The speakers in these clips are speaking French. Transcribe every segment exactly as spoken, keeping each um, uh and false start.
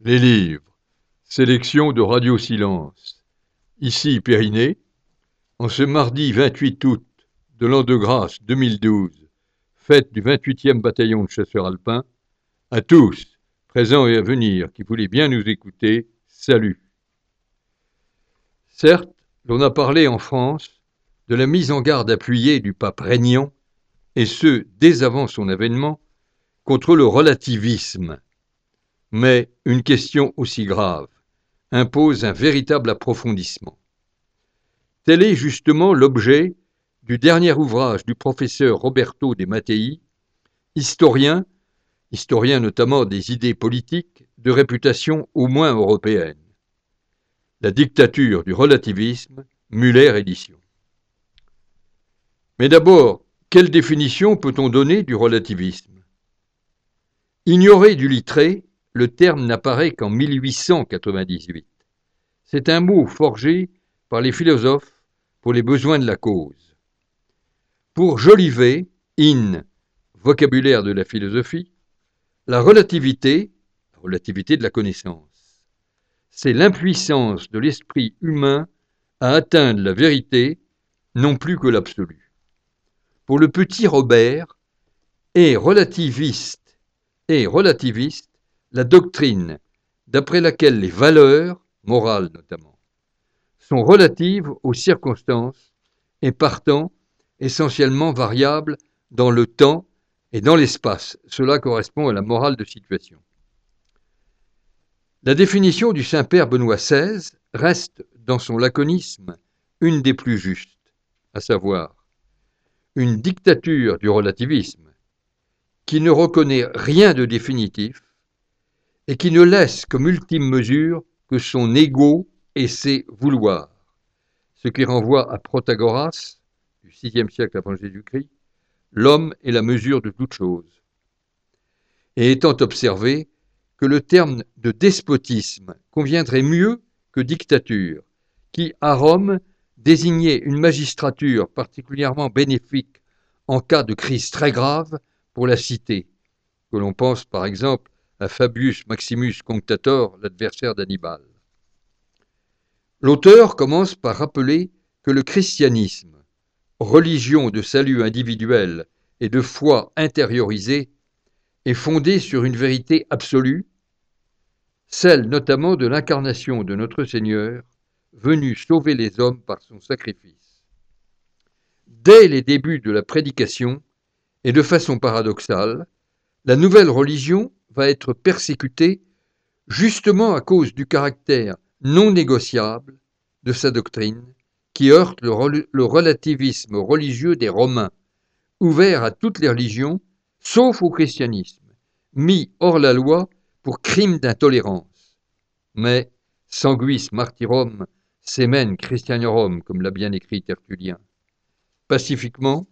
Les livres. Sélection de Radio Silence. Ici Périnée. En ce mardi vingt-huit août de l'an de grâce deux mille douze, fête du vingt-huitième bataillon de chasseurs alpins, à tous, présents et à venir, qui voulez bien nous écouter, salut. Certes, l'on a parlé en France de la mise en garde appuyée du pape régnant, et ce, dès avant son avènement, contre le relativisme. Mais une question aussi grave impose un véritable approfondissement. Tel est justement l'objet du dernier ouvrage du professeur Roberto De Mattei, historien, historien notamment des idées politiques, de réputation au moins européenne. La dictature du relativisme, Muller édition. Mais d'abord, quelle définition peut-on donner du relativisme ? Ignoré du littré, le terme n'apparaît qu'en mille huit cent quatre-vingt-dix-huit. C'est un mot forgé par les philosophes pour les besoins de la cause. Pour Jolivet, in, vocabulaire de la philosophie, la relativité, la relativité de la connaissance, c'est l'impuissance de l'esprit humain à atteindre la vérité, non plus que l'absolu. Pour le petit Robert, est relativiste, est relativiste la doctrine d'après laquelle les valeurs, morales notamment, sont relatives aux circonstances et partant essentiellement variables dans le temps et dans l'espace. Cela correspond à la morale de situation. La définition du Saint-Père Benoît seize reste, dans son laconisme, une des plus justes, à savoir une dictature du relativisme qui ne reconnaît rien de définitif et qui ne laisse comme ultime mesure que son ego et ses vouloirs, ce qui renvoie à Protagoras, du sixième siècle avant Jésus-Christ, l'homme est la mesure de toute chose. Et étant observé que le terme de despotisme conviendrait mieux que dictature, qui, à Rome, désignait une magistrature particulièrement bénéfique en cas de crise très grave pour la cité, que l'on pense par exemple à Fabius Maximus Cunctator, l'adversaire d'Hannibal. L'auteur commence par rappeler que le christianisme, religion de salut individuel et de foi intériorisée, est fondé sur une vérité absolue, celle notamment de l'incarnation de notre Seigneur, venu sauver les hommes par son sacrifice. Dès les débuts de la prédication, et de façon paradoxale, la nouvelle religion va être persécutée justement à cause du caractère non négociable de sa doctrine qui heurte le, rel- le relativisme religieux des Romains, ouvert à toutes les religions, sauf au christianisme, mis hors la loi pour crime d'intolérance. Mais sanguis martyrum semen Christianorum, comme l'a bien écrit Tertullien. Pacifiquement,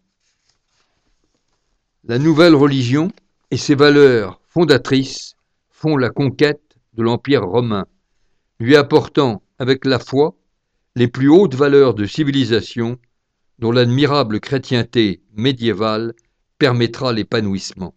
la nouvelle religion et ses valeurs fondatrices font la conquête de l'Empire romain, lui apportant avec la foi les plus hautes valeurs de civilisation dont l'admirable chrétienté médiévale permettra l'épanouissement.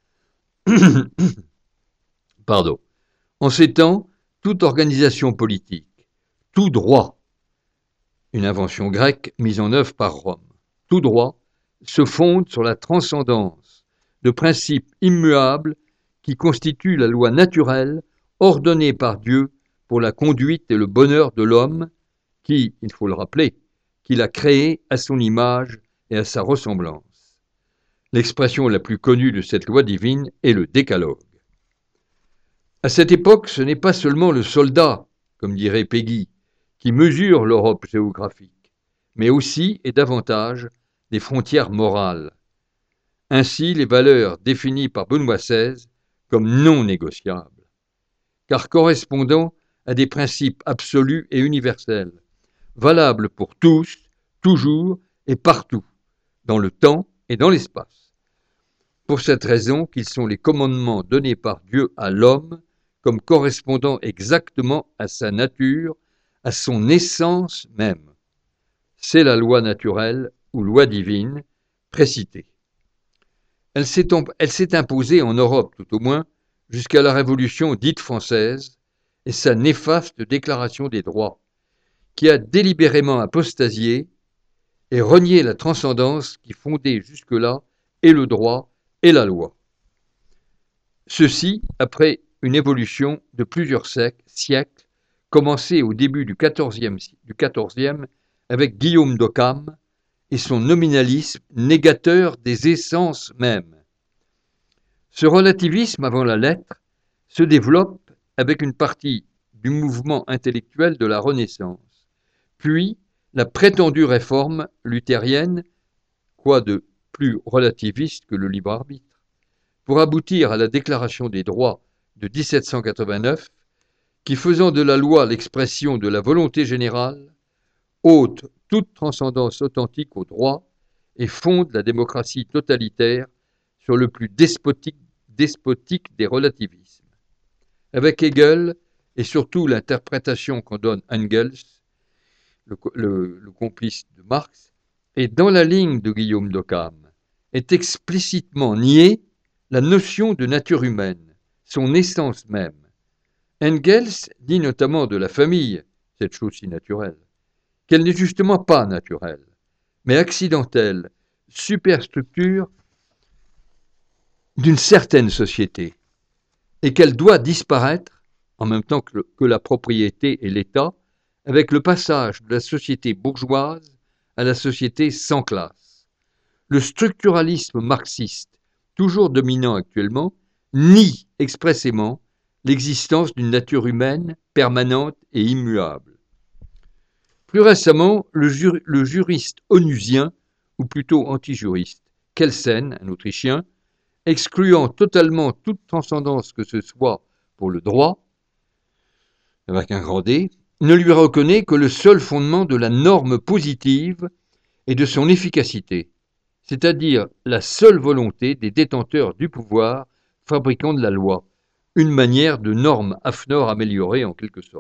Pardon. En ces temps, toute organisation politique, tout droit, une invention grecque mise en œuvre par Rome, tout droit se fonde sur la transcendance de principes immuables qui constituent la loi naturelle ordonnée par Dieu pour la conduite et le bonheur de l'homme qui, il faut le rappeler, qu'il a créé à son image et à sa ressemblance. L'expression la plus connue de cette loi divine est le décalogue. À cette époque, ce n'est pas seulement le soldat, comme dirait Péguy, qui mesure l'Europe géographique, mais aussi et davantage des frontières morales. Ainsi, les valeurs définies par Benoît seize comme non négociables, car correspondant à des principes absolus et universels, valables pour tous, toujours et partout, dans le temps et dans l'espace. Pour cette raison qu'ils sont les commandements donnés par Dieu à l'homme comme correspondant exactement à sa nature, à son essence même. C'est la loi naturelle ou loi divine précitée. Elle s'est, elle s'est imposée en Europe, tout au moins, jusqu'à la Révolution dite française, et sa néfaste Déclaration des droits, qui a délibérément apostasié et renié la transcendance qui fondait jusque-là et le droit et la loi. Ceci après une évolution de plusieurs siècles, commencée au début du quatorzième, du quatorzième avec Guillaume d'Occam et son nominalisme négateur des essences mêmes. Ce relativisme avant la lettre se développe avec une partie du mouvement intellectuel de la Renaissance, puis la prétendue réforme luthérienne, quoi de plus relativiste que le libre arbitre, pour aboutir à la Déclaration des droits de dix-sept cent quatre-vingt-neuf, qui, faisant de la loi l'expression de la volonté générale, ôte toute transcendance authentique au droit et fonde la démocratie totalitaire sur le plus despotique, despotique des relativismes. Avec Hegel et surtout l'interprétation qu'en donne Engels, le, le, le complice de Marx, et dans la ligne de Guillaume d'Occam, est explicitement niée la notion de nature humaine, son essence même. Engels dit notamment de la famille, cette chose si naturelle, qu'elle n'est justement pas naturelle, mais accidentelle, superstructure d'une certaine société, et qu'elle doit disparaître, en même temps que, le, que la propriété et l'État, avec le passage de la société bourgeoise à la société sans classe. Le structuralisme marxiste, toujours dominant actuellement, nie expressément l'existence d'une nature humaine permanente et immuable. Plus récemment, le, jur, le juriste onusien, ou plutôt anti-juriste, Kelsen, un Autrichien, excluant totalement toute transcendance que ce soit pour le droit, avec un grand D, ne lui reconnaît que le seul fondement de la norme positive et de son efficacité, c'est-à-dire la seule volonté des détenteurs du pouvoir, fabricants de la loi, une manière de norme AFNOR améliorée en quelque sorte.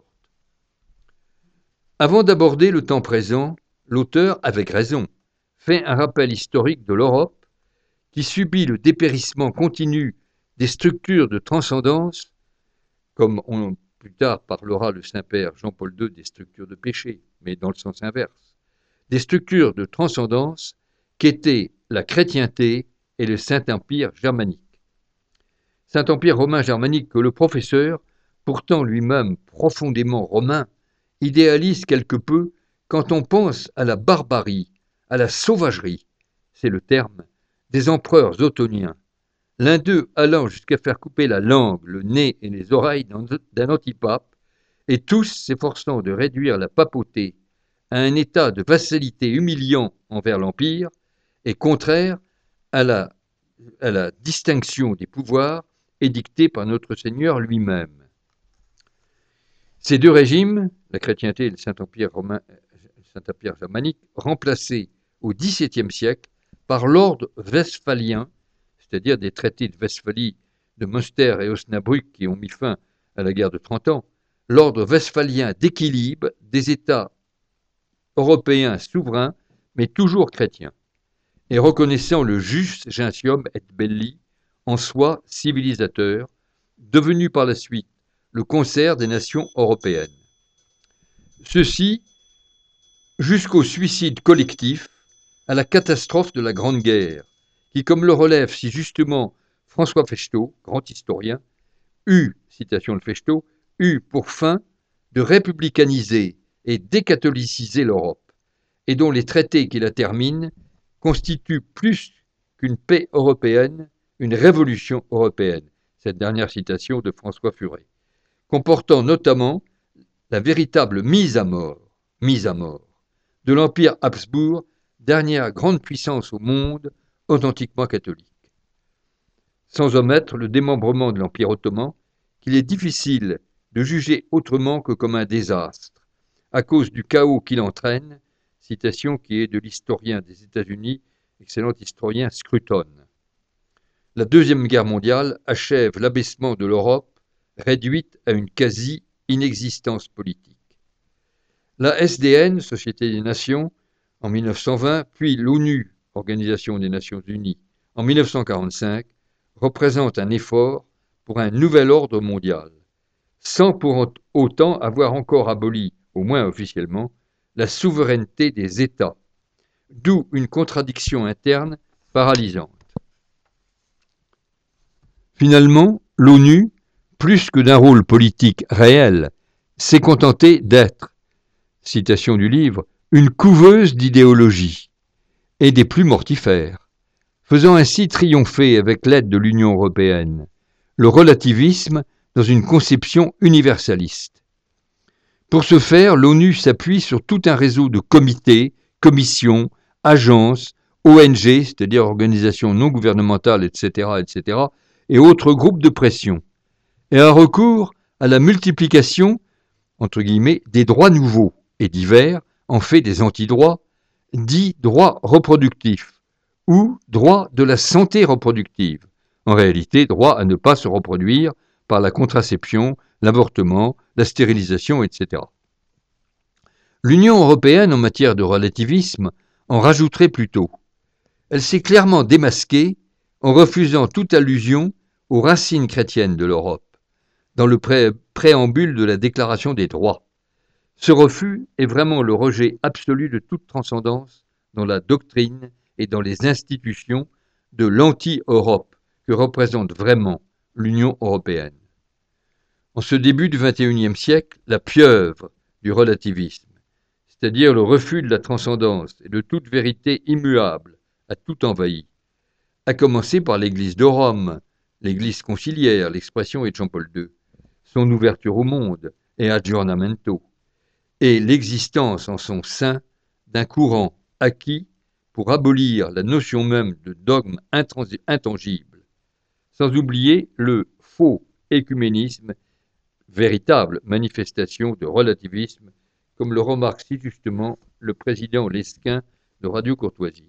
Avant d'aborder le temps présent, l'auteur, avec raison, fait un rappel historique de l'Europe qui subit le dépérissement continu des structures de transcendance, comme on, plus tard parlera le Saint-Père Jean-Paul deux des structures de péché, mais dans le sens inverse, des structures de transcendance qu'étaient la chrétienté et le Saint-Empire germanique. Saint-Empire romain germanique que le professeur, pourtant lui-même profondément romain, idéalise quelque peu quand on pense à la barbarie, à la sauvagerie, c'est le terme, des empereurs ottoniens, l'un d'eux allant jusqu'à faire couper la langue, le nez et les oreilles d'un antipape, et tous s'efforçant de réduire la papauté à un état de vassalité humiliant envers l'Empire et contraire à la, à la distinction des pouvoirs édictée par notre Seigneur lui-même. Ces deux régimes, la chrétienté et le Saint-Empire romain, Saint-Empire germanique, remplacés au dix-septième siècle par l'ordre westphalien, c'est-à-dire des traités de Westphalie, de Münster et Osnabrück qui ont mis fin à la guerre de trente ans, l'ordre westphalien d'équilibre des États européens souverains, mais toujours chrétiens, et reconnaissant le jus gentium et belli en soi civilisateur, devenu par la suite le concert des nations européennes. Ceci jusqu'au suicide collectif, à la catastrophe de la Grande Guerre, qui, comme le relève si justement François Fechtot, grand historien, eut, citation de Fechtot, eut pour fin de républicaniser et décatholiciser l'Europe, et dont les traités qui la terminent constituent plus qu'une paix européenne, une révolution européenne. Cette dernière citation de François Furet, comportant notamment la véritable mise à mort, mise à mort de l'Empire Habsbourg, dernière grande puissance au monde authentiquement catholique. Sans omettre le démembrement de l'Empire ottoman, qu'il est difficile de juger autrement que comme un désastre, à cause du chaos qu'il entraîne, citation qui est de l'historien des États-Unis, excellent historien Scruton. La Deuxième Guerre mondiale achève l'abaissement de l'Europe, réduite à une quasi-inexistence politique. La S D N, Société des Nations, en mille neuf cent vingt, puis l'ONU, Organisation des Nations Unies, en mille neuf cent quarante-cinq, représentent un effort pour un nouvel ordre mondial, sans pour autant avoir encore aboli, au moins officiellement, la souveraineté des États, d'où une contradiction interne paralysante. Finalement, l'ONU, plus que d'un rôle politique réel, s'est contentée d'être, citation du livre, une couveuse d'idéologies, et des plus mortifères, faisant ainsi triompher, avec l'aide de l'Union européenne, le relativisme dans une conception universaliste. Pour ce faire, l'ONU s'appuie sur tout un réseau de comités, commissions, agences, O N G, c'est-à-dire organisations non gouvernementales, et cetera, et cetera, et autres groupes de pression, et a recours à la multiplication, entre guillemets, des droits nouveaux et divers, en fait des antidroits, dits droits reproductifs, ou droit de la santé reproductive, en réalité droit à ne pas se reproduire par la contraception, l'avortement, la stérilisation, et cetera. L'Union européenne, en matière de relativisme, en rajouterait plutôt. Elle s'est clairement démasquée en refusant toute allusion aux racines chrétiennes de l'Europe, dans le pré- préambule de la Déclaration des droits. Ce refus est vraiment le rejet absolu de toute transcendance dans la doctrine et dans les institutions de l'anti-Europe que représente vraiment l'Union européenne. En ce début du vingt et unième siècle, la pieuvre du relativisme, c'est-à-dire le refus de la transcendance et de toute vérité immuable, a tout envahi, à commencer par l'Église de Rome, l'Église conciliaire, l'expression est de Jean-Paul deux, son ouverture au monde et aggiornamento, et l'existence en son sein d'un courant acquis pour abolir la notion même de dogme intangible, sans oublier le faux écuménisme, véritable manifestation de relativisme, comme le remarque si justement le président Lesquin de Radio Courtoisie.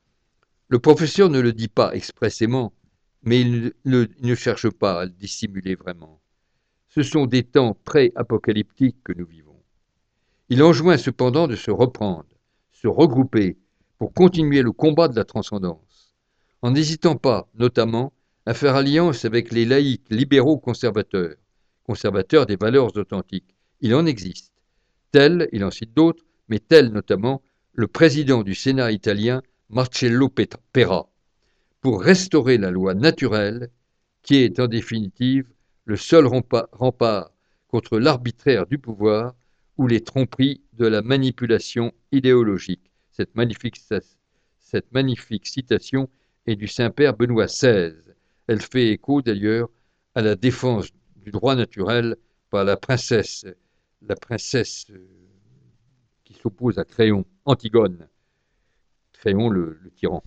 Le professeur ne le dit pas expressément, mais il ne, il ne cherche pas à le dissimuler vraiment. Ce sont des temps pré-apocalyptiques que nous vivons. Il enjoint cependant de se reprendre, se regrouper pour continuer le combat de la transcendance, en n'hésitant pas, notamment, à faire alliance avec les laïcs libéraux conservateurs, conservateurs des valeurs authentiques. Il en existe. Tel, il en cite d'autres, mais tel notamment le président du Sénat italien, Marcello Pera, pour restaurer la loi naturelle, qui est en définitive le seul rempart contre l'arbitraire du pouvoir ou les tromperies de la manipulation idéologique. Cette magnifique, cette magnifique citation est du Saint-Père Benoît seize. Elle fait écho d'ailleurs à la défense du droit naturel par la princesse, la princesse qui s'oppose à Créon, Antigone, Créon le, le tyran.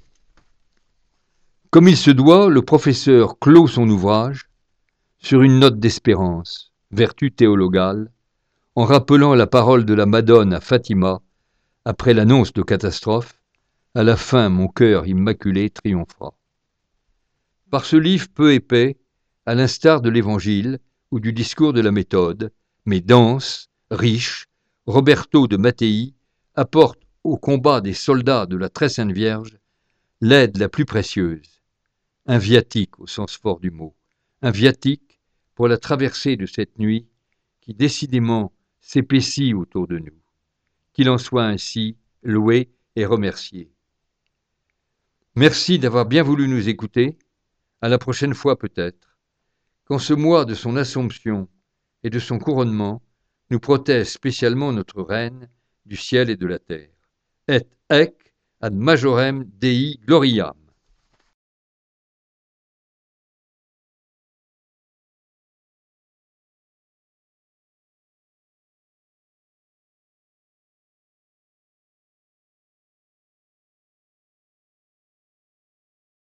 Comme il se doit, le professeur clôt son ouvrage sur une note d'espérance, vertu théologale, en rappelant la parole de la Madone à Fatima, après l'annonce de catastrophe, « À la fin, mon cœur immaculé triomphera ». Par ce livre peu épais, à l'instar de l'Évangile ou du discours de la méthode, mais dense, riche, Roberto de Mattei apporte au combat des soldats de la Très Sainte Vierge l'aide la plus précieuse, un viatique au sens fort du mot, un viatique pour la traversée de cette nuit qui décidément s'épaissit autour de nous. Qu'il en soit ainsi, loué et remercié. Merci d'avoir bien voulu nous écouter. À la prochaine fois peut-être, quand ce mois de son Assomption et de son couronnement nous protège spécialement notre Reine du ciel et de la terre. Et ec ad majorem Dei gloriam.